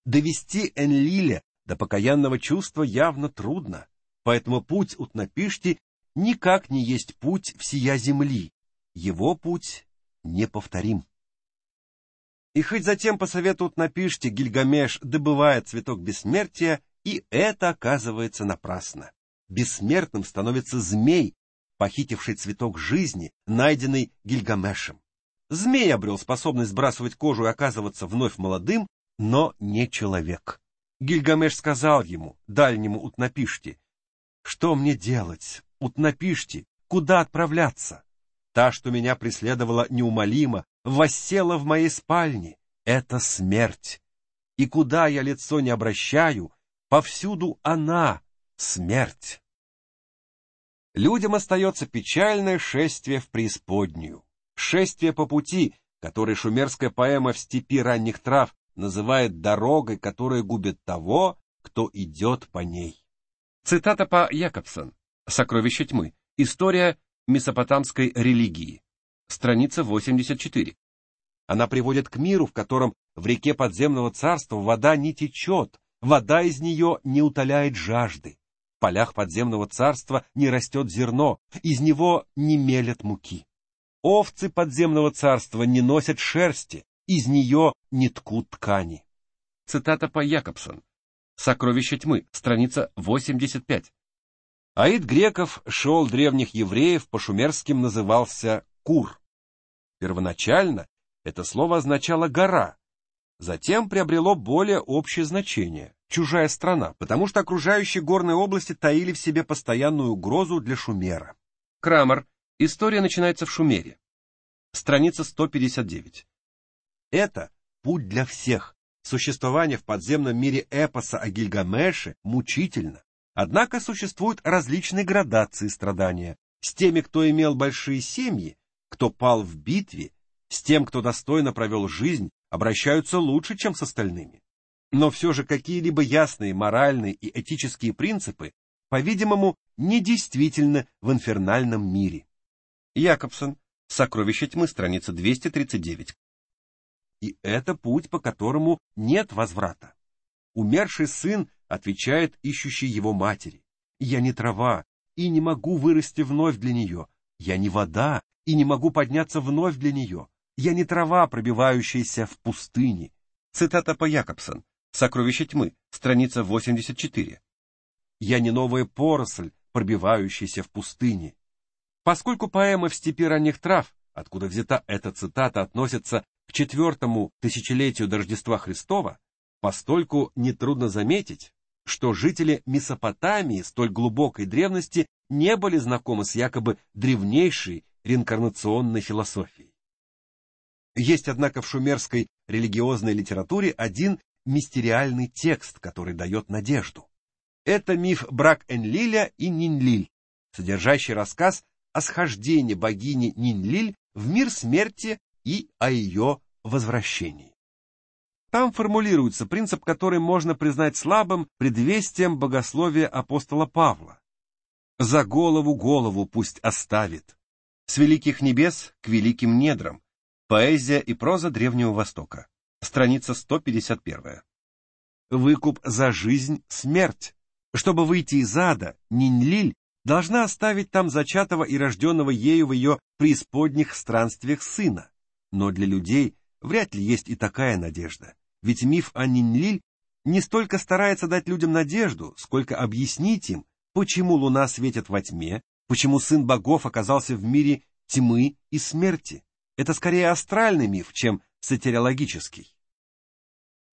Довести Энлиля до покаянного чувства явно трудно, поэтому путь Утнапишти никак не есть путь всея земли, его путь неповторим. И хоть затем по совету Утнапишти Гильгамеш добывает цветок бессмертия, и это оказывается напрасно. Бессмертным становится змей, похитивший цветок жизни, найденный Гильгамешем. Змей обрел способность сбрасывать кожу и оказываться вновь молодым, но не человек. Гильгамеш сказал ему, дальнему Утнапишти: «Что мне делать, Утнапишти, куда отправляться? Та, что меня преследовала неумолимо, воссела в моей спальне. Это смерть. И куда я лицо не обращаю, повсюду она, смерть». Людям остается печальное шествие в преисподнюю. Шествие по пути, который шумерская поэма «В степи ранних трав» называет дорогой, которая губит того, кто идет по ней. Цитата по Якобсон. «Сокровище тьмы. История месопотамской религии». Страница 84. Она приводит к миру, в котором в реке подземного царства вода не течет, вода из нее не утоляет жажды. В полях подземного царства не растет зерно, из него не мелят муки. Овцы подземного царства не носят шерсти, из нее не ткут ткани. Цитата по Якобсон. «Сокровище тьмы», страница 85. Аид греков, шел древних евреев, по-шумерским назывался Кур. Первоначально это слово означало «гора», затем приобрело более общее значение — «чужая страна», потому что окружающие горные области таили в себе постоянную угрозу для Шумера. Крамер. История начинается в Шумере. Страница 159. Это путь для всех. Существование в подземном мире эпоса о Гильгамеше мучительно. Однако существуют различные градации страдания. С теми, кто имел большие семьи, кто пал в битве, с тем, кто достойно провел жизнь, обращаются лучше, чем с остальными. Но все же какие-либо ясные моральные и этические принципы, по-видимому, недействительны в инфернальном мире. Якобсон. «Сокровище тьмы», страница 239. И это путь, по которому нет возврата. Умерший сын отвечает ищущей его матери: «Я не трава, и не могу вырасти вновь для нее. Я не вода, и не могу подняться вновь для нее. Я не трава, пробивающаяся в пустыне». Цитата по Якобсон. «Сокровище тьмы», страница 84. «Я не новая поросль, пробивающаяся в пустыне». Поскольку поэма «В степи ранних трав», откуда взята эта цитата, относится к 4-му тысячелетию до Рождества Христова, постольку нетрудно заметить, что жители Месопотамии столь глубокой древности не были знакомы с якобы древнейшей реинкарнационной философией. Есть, однако, в шумерской религиозной литературе один мистериальный текст, который дает надежду. Это миф Брак-Энлиля и Нинлиль, содержащий рассказ о схождении богини Нинлиль в мир смерти и о ее возвращении. Там формулируется принцип, который можно признать слабым предвестием богословия апостола Павла. «За голову пусть оставит. С великих небес к великим недрам». Поэзия и проза Древнего Востока. Страница 151. Выкуп за жизнь — смерть. Чтобы выйти из ада, Нинлиль должна оставить там зачатого и рожденного ею в ее преисподних странствиях сына. Но для людей вряд ли есть и такая надежда, ведь миф о Нинлиль не столько старается дать людям надежду, сколько объяснить им, почему луна светит во тьме, почему сын богов оказался в мире тьмы и смерти. Это скорее астральный миф, чем сатирологический.